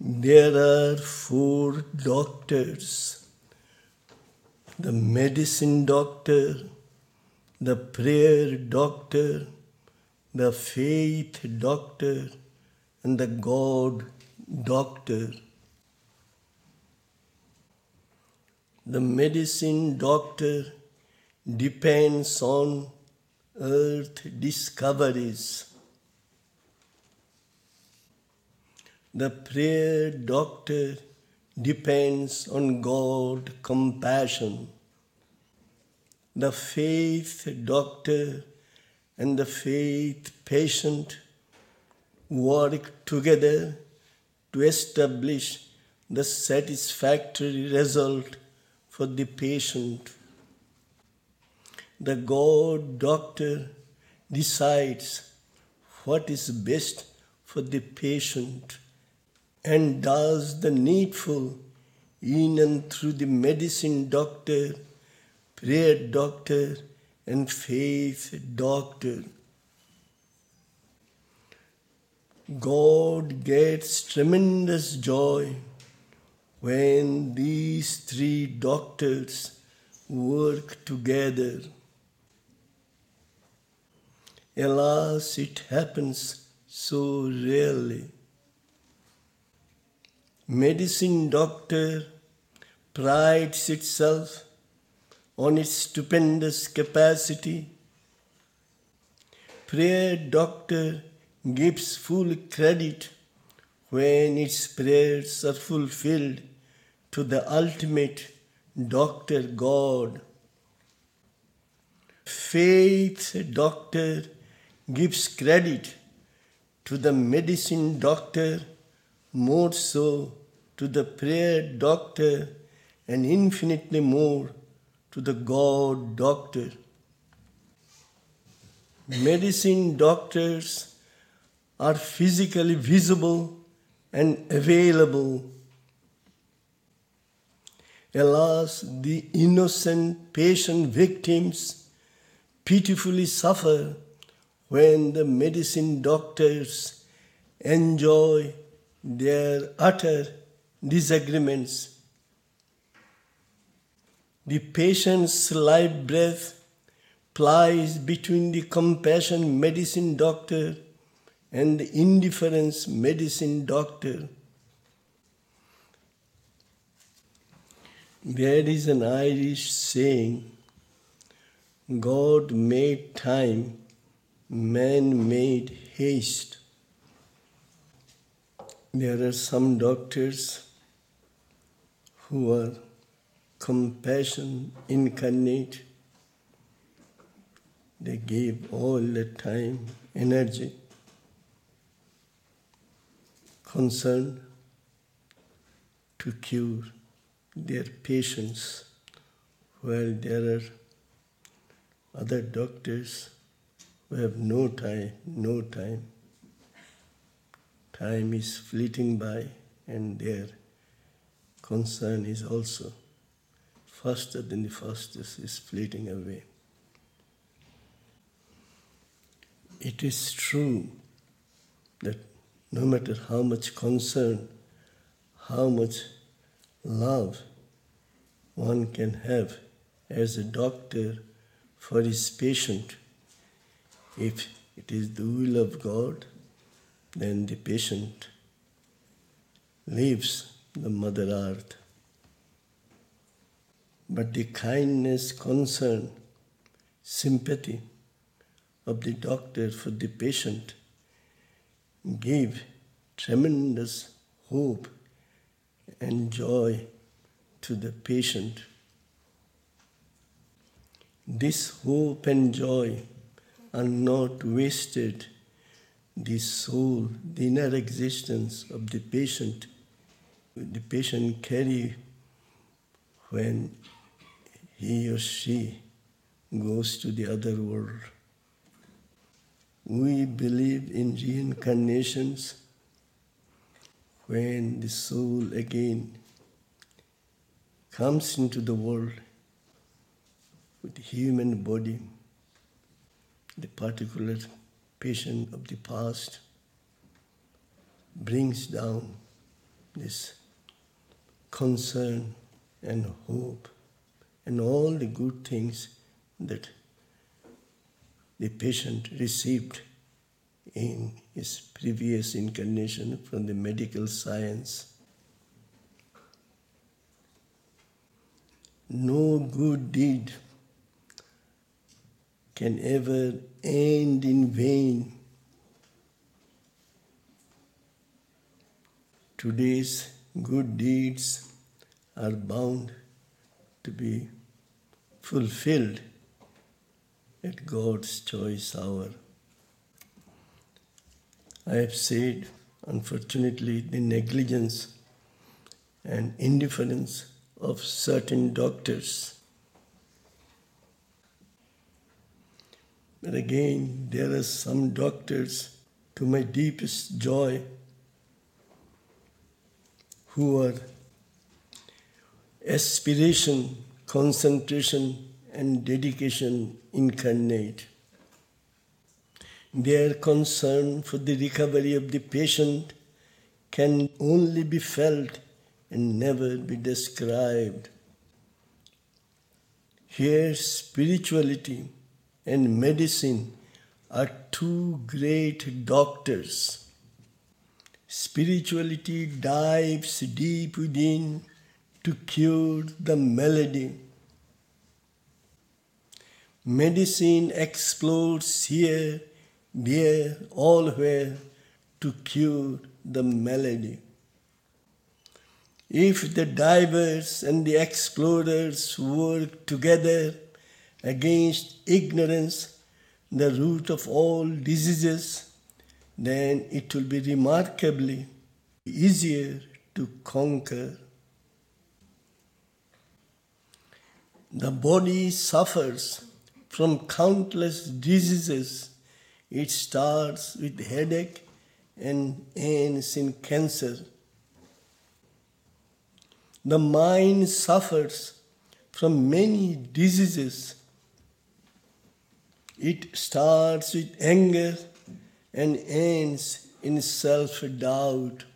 There are 4 doctors: the medicine doctor, the prayer doctor, the faith doctor, and the God doctor. The medicine doctor depends on earth discoveries. The prayer doctor depends on God compassion. The faith doctor and the faith patient work together to establish the satisfactory result for the patient. The God doctor decides what is best for the patient and does the needful in and through the medicine doctor, prayer doctor, and faith doctor. God gets tremendous joy when these 3 doctors work together. Alas, it happens so rarely. Medicine doctor prides itself on its stupendous capacity. Prayer doctor gives full credit when its prayers are fulfilled to the ultimate doctor God. Faith doctor gives credit to the medicine doctor, more so to the prayer doctor, and infinitely more to the God doctor. Medicine doctors are physically visible and available. Alas, the innocent patient victims pitifully suffer when the medicine doctors enjoy their utter disagreements. The patient's life breath plies between the compassion medicine doctor and the indifference medicine doctor. There is an Irish saying, God made time, man made haste. There are some doctors who are compassion incarnate. They give all the time, energy, concern to cure their patients, while there are other doctors who have no time. Time is fleeting by, and their concern is also faster than the fastest is fleeting away. It is true that no matter how much concern, how much love one can have as a doctor for his patient, if it is the will of God, then the patient leaves the Mother Earth. But the kindness, concern, sympathy of the doctor for the patient give tremendous hope and joy to the patient. This hope and joy are not wasted. The soul, the inner existence of the patient carry when he or she goes to the other world. We believe in reincarnations when the soul again comes into the world with the human body, the particular patient of the past brings down this concern and hope and all the good things that the patient received in his previous incarnation from the medical science. No good deed can ever end in vain. Today's good deeds are bound to be fulfilled at God's choice hour. I have said, unfortunately, the negligence and indifference of certain doctors. But again, there are some doctors, to my deepest joy, who are aspiration, concentration, and dedication incarnate. Their concern for the recovery of the patient can only be felt and never be described. Here, spirituality and medicine are two great doctors. Spirituality dives deep within to cure the malady. Medicine explores here, there, all where to cure the malady. If the divers and the explorers work together against ignorance, the root of all diseases, then it will be remarkably easier to conquer. The body suffers from countless diseases. It starts with headache and ends in cancer. The mind suffers from many diseases. It starts with anger and ends in self-doubt.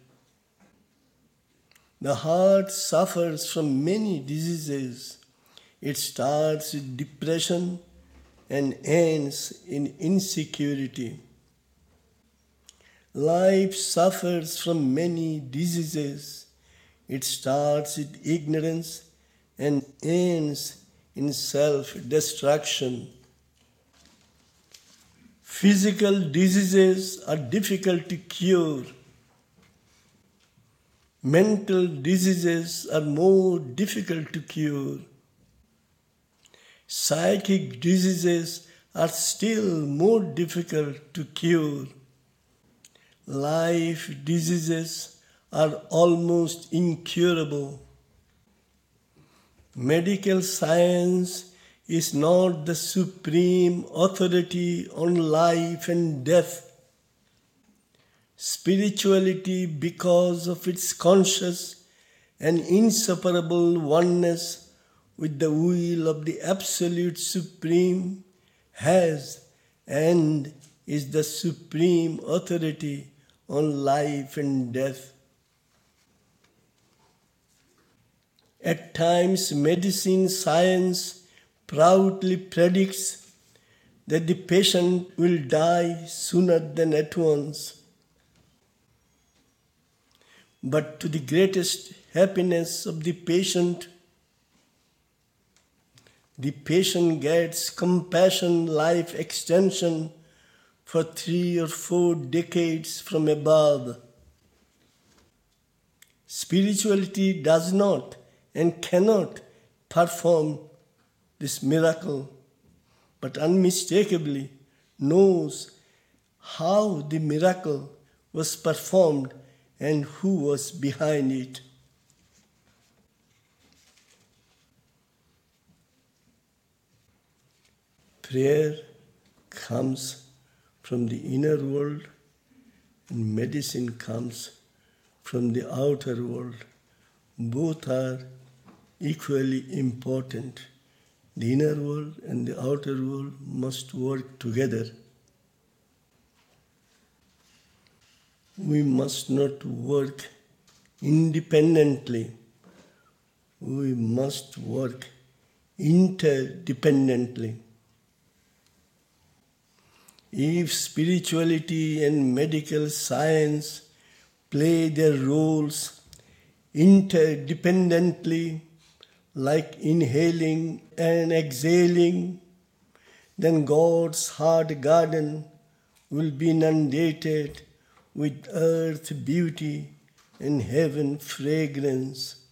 The heart suffers from many diseases. It starts with depression and ends in insecurity. Life suffers from many diseases. It starts with ignorance and ends in self-destruction. Physical diseases are difficult to cure. Mental diseases are more difficult to cure. Psychic diseases are still more difficult to cure. Life diseases are almost incurable. Medical science is not the supreme authority on life and death. Spirituality, because of its conscious and inseparable oneness with the will of the Absolute Supreme, has and is the supreme authority on life and death. At times, medicine science proudly predicts that the patient will die sooner than at once. But to the greatest happiness of the patient gets compassion life extension for 3 or 4 decades from above. Spirituality does not and cannot perform this miracle, but unmistakably knows how the miracle was performed and who was behind it. Prayer comes from the inner world and medicine comes from the outer world. Both are equally important. The inner world and the outer world must work together. We must not work independently. We must work interdependently. If spirituality and medical science play their roles interdependently, like inhaling and exhaling, then God's heart garden will be inundated with earth beauty and heaven fragrance.